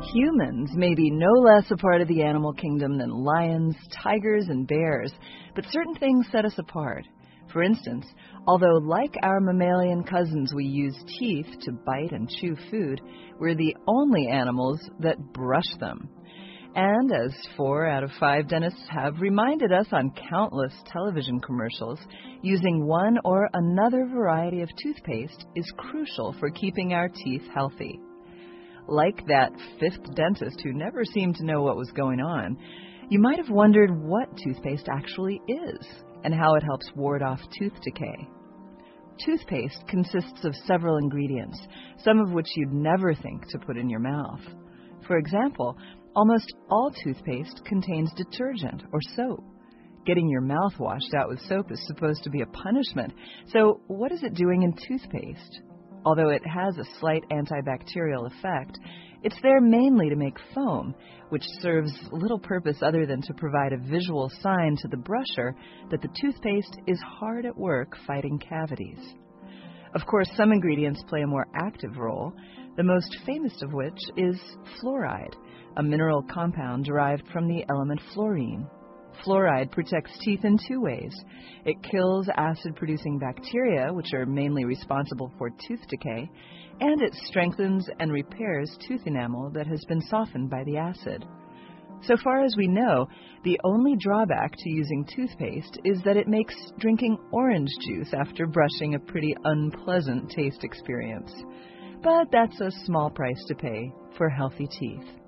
Humans may be no less a part of the animal kingdom than lions, tigers, and bears, but certain things set us apart. For instance, although like our mammalian cousins we use teeth to bite and chew food, we're the only animals that brush them. And as 4 out of 5 dentists have reminded us on countless television commercials, using one or another variety of toothpaste is crucial for keeping our teeth healthy. Like that 5th dentist who never seemed to know what was going on, you might have wondered what toothpaste actually is and how it helps ward off tooth decay. Toothpaste consists of several ingredients, some of which you'd never think to put in your mouth. For example, almost all toothpaste contains detergent or soap. Getting your mouth washed out with soap is supposed to be a punishment, so what is it doing in toothpaste? Although it has a slight antibacterial effect, it's there mainly to make foam, which serves little purpose other than to provide a visual sign to the brusher that the toothpaste is hard at work fighting cavities. Of course, some ingredients play a more active role, the most famous of which is fluoride, a mineral compound derived from the element fluorine. Fluoride protects teeth in 2 ways. It kills acid-producing bacteria, which are mainly responsible for tooth decay, and it strengthens and repairs tooth enamel that has been softened by the acid. So far as we know, the only drawback to using toothpaste is that it makes drinking orange juice after brushing a pretty unpleasant taste experience. But that's a small price to pay for healthy teeth.